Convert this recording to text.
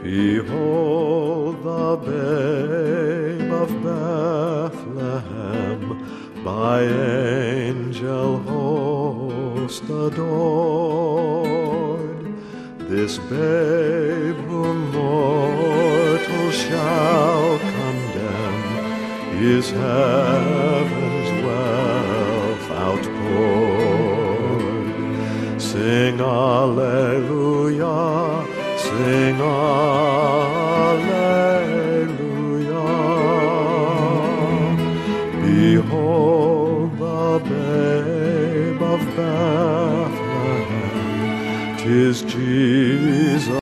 Behold the babe of Bethlehem, by angel host adored. This babe whom mortals shall condemn is heaven's wealth outpoured. Sing Alleluia, sing Alleluia. Behold the babe of Bethlehem, 'tis Jesus.